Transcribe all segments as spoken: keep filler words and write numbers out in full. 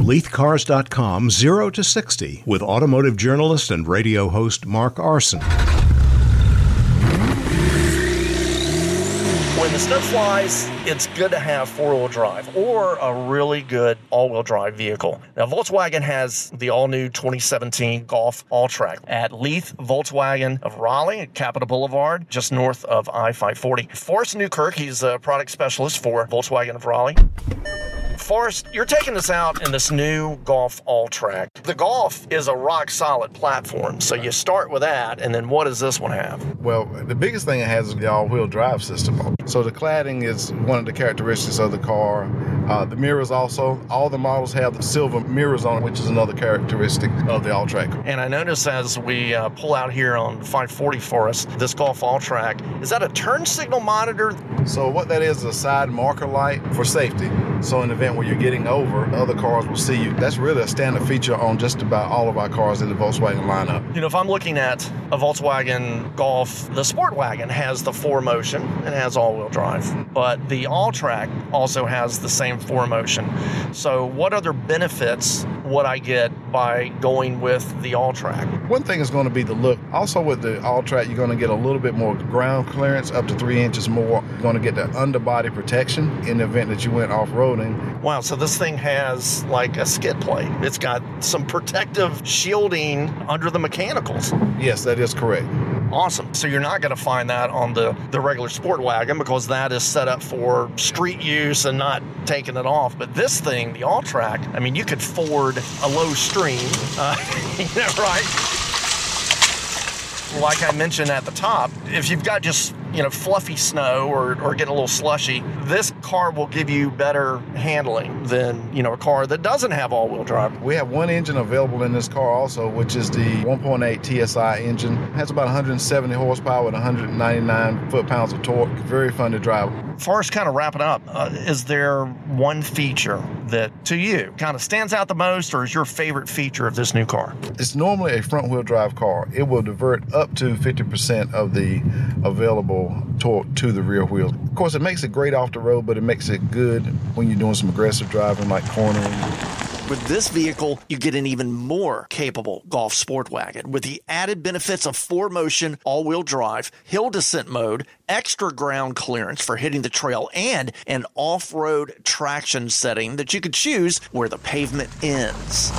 Leith Cars dot com, zero to sixty, with automotive journalist and radio host Mark Arson. When the snow flies, it's good to have four-wheel drive or a really good all-wheel drive vehicle. Now, Volkswagen has the all-new twenty seventeen Golf All-Track at Leith Volkswagen of Raleigh, Capitol Boulevard, just north of I five forty. Forrest Newkirk, he's a product specialist for Volkswagen of Raleigh. Forrest, you're taking us out in this new Golf All-Track. The Golf is a rock-solid platform, so you start with that, and then what does this one have? Well, the biggest thing it has is the all-wheel drive system. So the cladding is one of the characteristics of the car. Uh, the mirrors also, all the models have the silver mirrors on it, which is another characteristic of the All-Track. And I notice as we uh, pull out here on five forty for us, this Golf All-Track, is that a turn signal monitor? So what that is is a side marker light for safety. So in the event where you're getting over, other cars will see you. That's really a standard feature on just about all of our cars in the Volkswagen lineup. You know, if I'm looking at a Volkswagen Golf, the Sport Wagon has the four motion and has all-wheel drive, but the All-Track also has the same four motion. So what other benefits would I get by going with the All-Track? One thing is going to be the look. Also with the All-Track, you're going to get a little bit more ground clearance, up to three inches more. You're going to get the underbody protection in the event that you went off-roading. Wow, so this thing has like a skid plate. It's got some protective shielding under the mechanicals. Yes, that is correct. Awesome. So you're not going to find that on the, the regular Sport Wagon because that is set up for street use and not taking it off. But this thing, the All-Track, I mean, you could ford a low stream, uh, you know, right? Like I mentioned at the top, if you've got just, you know, fluffy snow or, or getting a little slushy, this car will give you better handling than, you know, a car that doesn't have all-wheel drive. We have one engine available in this car also, which is the one point eight T S I engine. It has about one hundred seventy horsepower with one hundred ninety-nine foot-pounds of torque. Very fun to drive. First, kind of wrapping up, uh, is there one feature that, to you, kind of stands out the most or is your favorite feature of this new car? It's normally a front-wheel drive car. It will divert up to fifty percent of the available torque to the rear wheel. Of course, it makes it great off the road, but it makes it good when you're doing some aggressive driving like cornering. With this vehicle, you get an even more capable Golf Sport Wagon with the added benefits of four motion, all-wheel drive, hill descent mode, extra ground clearance for hitting the trail, and an off-road traction setting that you could choose where the pavement ends.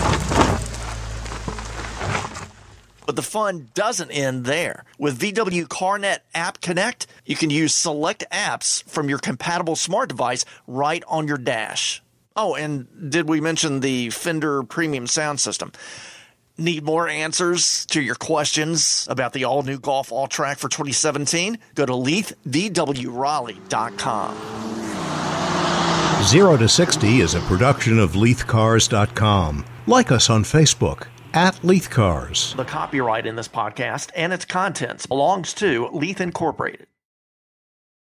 But the fun doesn't end there. With V W CarNet App Connect, you can use select apps from your compatible smart device right on your dash. Oh, and did we mention the Fender Premium Sound System? Need more answers to your questions about the all-new Golf All-Track for twenty seventeen? Go to Leith V W Raleigh dot com. zero to sixty is a production of Leith Cars dot com. Like us on Facebook at Leith Cars. The copyright in this podcast and its contents belongs to Leith Incorporated.